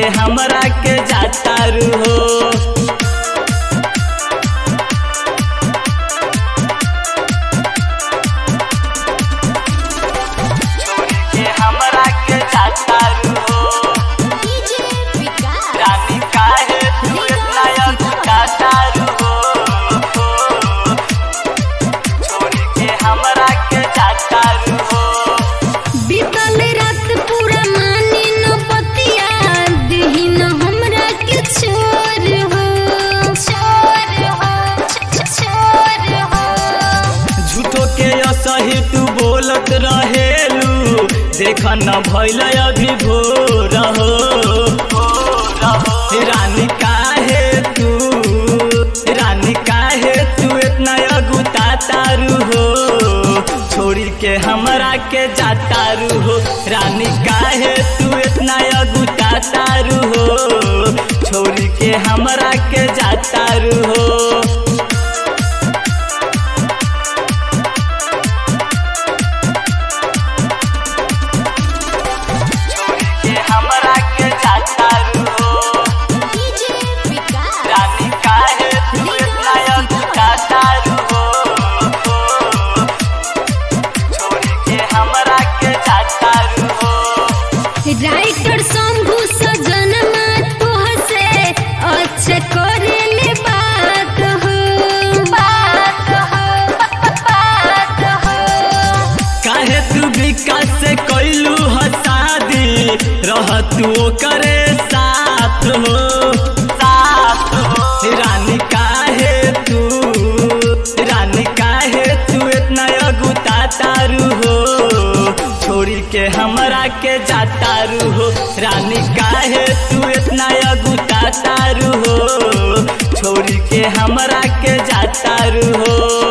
के हमरा के जातारू हो। छोड़ी के हमरा के जातारू हो। रानी काहे तू इतना अगुतातारू हो। छोड़ी के हमरा के जातारू हो। बीतल रात पूरा मानी न पतिया दिही न हमरा के छोर हो। झूठो के असही तू बोलत रहेलू, देख न भइल अभी भोर हो। रानी काहे तू इतना अगुतातारू हो। छोड़ी के हमरा के जातारू हो। रानी काहे तू इतना अगुतातारू हो। छोड़ी के हमरा के जातारू हो। छोड़ी के हमरा के जातारू हो। रानी काहे तू इतना अगुतातारू हो। छोड़ी के हमरा के जातारू हो। राइटर शंभू सजनमा तोह से अच्छे करेले बात हो। काहे तू विकास से कैलू ह शादी, रह तू ओकरे साथ हो। रानी काहे तू इतना अगुतातारू हो। छोड़ी के हमरा के जातारू हो। रानी काहे तू इतना अगुतातारू हो। छोड़ी के हमरा के जातारू हो।